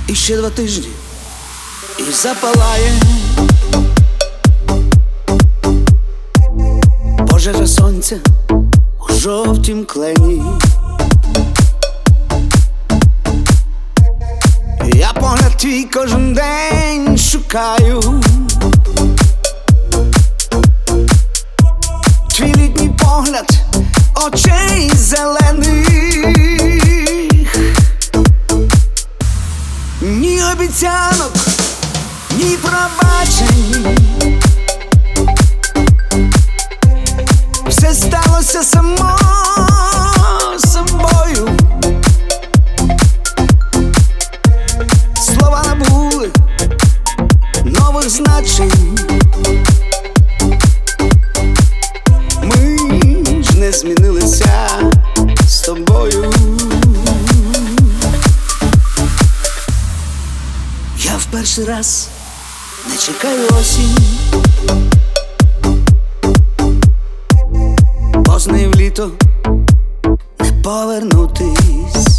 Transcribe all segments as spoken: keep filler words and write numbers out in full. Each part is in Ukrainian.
І ще два тижні і запалає пожежа сонця у жовтім клені. Я погляд твій кожен день шукаю, твій літній погляд очей зелених. Ні обіцянок, ні пробачень, все сталося само собою. Слова набули нових значень. Ми ж не змінилися з тобою. Я в перший раз не чекаю осінь, бо з нею в літо не повернутись.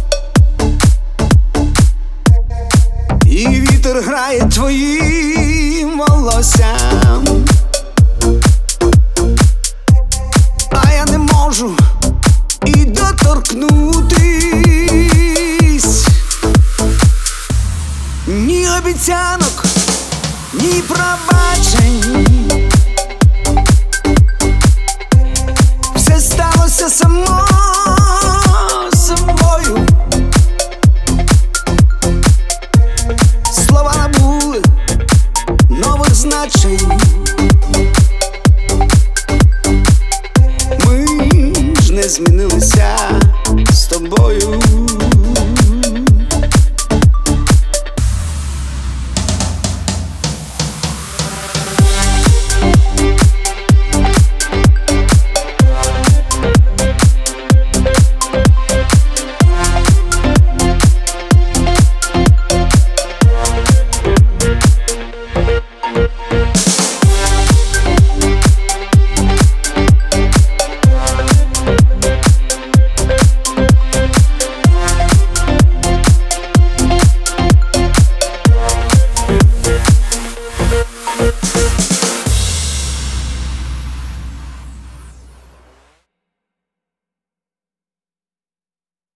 І вітер грає твоїм волоссям, а я не можу і доторкнутись. Ні обіцянок, ні пробачень, все сталося само